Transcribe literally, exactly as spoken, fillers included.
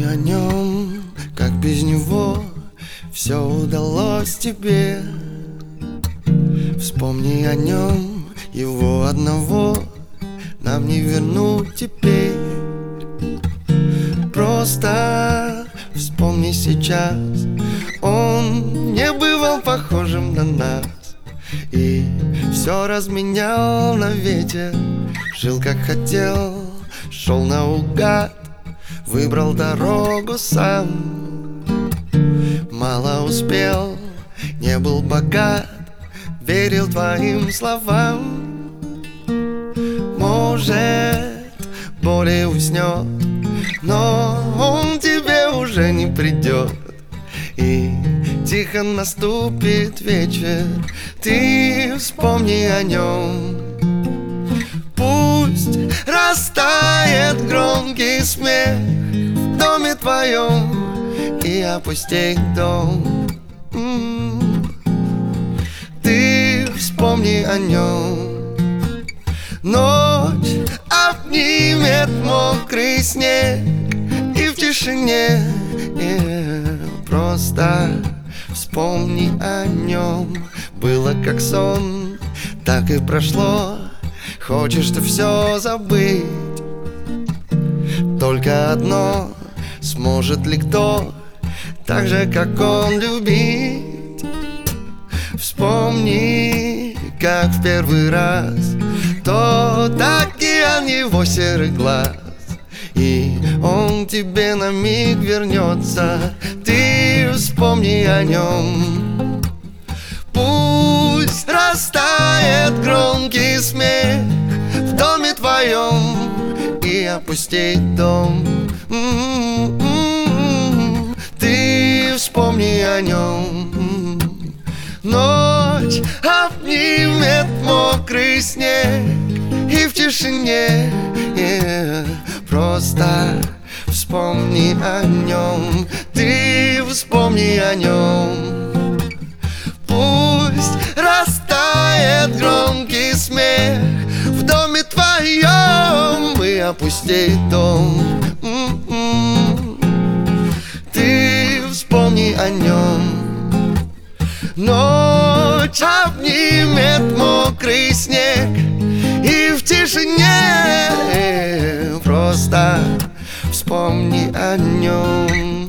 о нем, как без него все удалось тебе. Вспомни о нем, его одного нам не вернуть теперь. Просто вспомни сейчас, он не бывал похожим на нас и все разменял на ветер. Жил как хотел, шел наугад, выбрал дорогу сам. Мало успел, не был богат, верил твоим словам. Может, более уснет, но он тебе уже не придет. И тихо наступит вечер, ты вспомни о нем. Пусть растает громкий смех в доме твоем и опустеет дом. М-м-м. Ты вспомни о нем. Ночь обнимет мокрый снег, и в тишине yeah, просто вспомни о нем. Было как сон, так и прошло. Хочешь ты все забыть, только одно: сможет ли кто так же, как он, любить? Вспомни, как в первый раз тот океан его серых глаз, и он тебе на миг вернется. Ты вспомни о нем. Пусть растает громкий смех в доме твоем и опустеет дом. М-м-м-м. Ты вспомни о нем. Ночь обнимет мокрый снег, и в тишине yeah, просто вспомни о нем. Ты вспомни о нем. Пусть растает громкий смех в доме твоем и опустеет дом. М-м-м. Ты вспомни о нем. Ночь обнимет мокрый снег, и в тишине просто вспомни о нем.